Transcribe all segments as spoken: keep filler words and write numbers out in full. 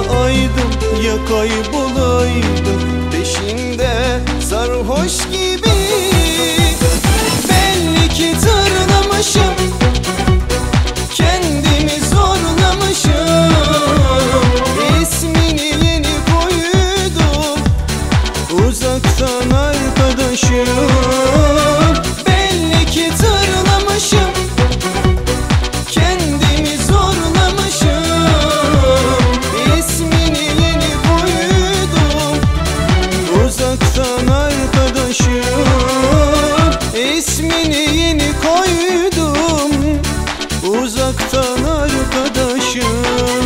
aydım ya kaybolaydım peşinde sarhoş gibi. Belli ki tırlamışım, kendimi zorlamışım. İsmini yeni koydum, uzaktan arkadaşım. Belli ki tırlamışım, kendimi zorlamışım. İsmini yeni koydum, uzaktan arkadaşım. İsmini yeni koydum, uzaktan arkadaşım.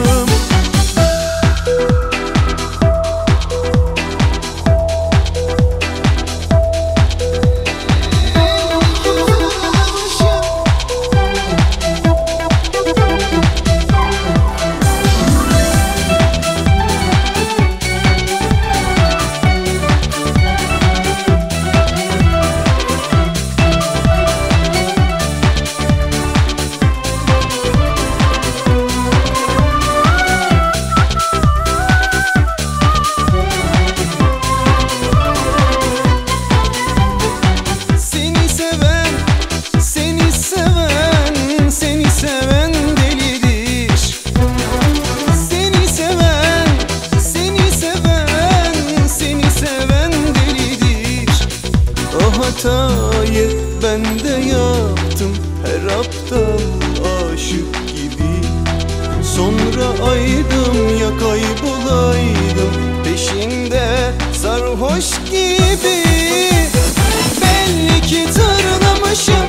Hatayı ben de yaptım, her aptal aşık gibi. Sonra aydım ya kaybolaydım peşinde sarhoş gibi. Belli ki tırlamışım,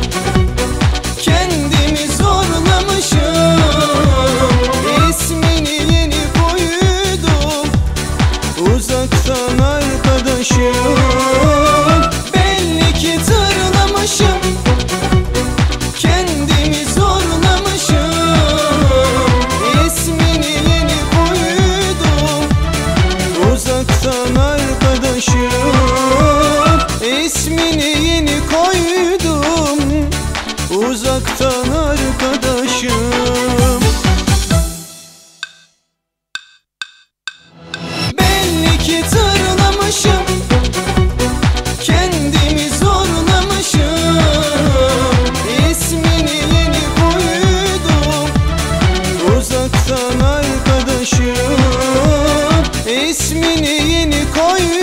kendimi zorlamışım. İsmini yeni koydum, uzaktan arkadaşım. Kendimi zorlamışım. İsmini yeni koydum, uzaktan arkadaşım. İsmini yeni koydum, uzaktan arkadaşım. Belli ki tırlamışım, kendimi zorlamışım. İsmini yeni koydum, uzaktan arkadaşım. İsmini yeni koydum,